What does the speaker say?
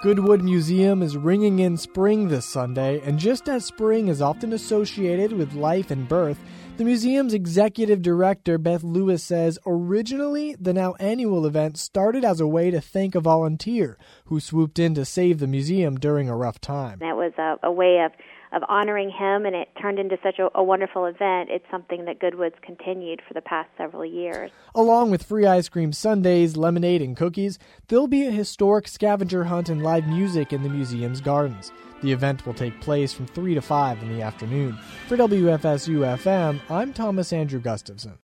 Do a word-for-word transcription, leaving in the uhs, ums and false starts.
Goodwood Museum is ringing in spring this Sunday, and just as spring is often associated with life and birth, the museum's executive director, Beth Lewis, says originally the now annual event started as a way to thank a volunteer who swooped in to save the museum during a rough time. That was a, a way of of honoring him, and it turned into such a, a wonderful event. It's something that Goodwood's continued for the past several years. Along with free ice cream sundaes, lemonade, and cookies, there'll be a historic scavenger hunt and live music in the museum's gardens. The event will take place from three to five in the afternoon. For W F S U F M, I'm Thomas Andrew Gustafson.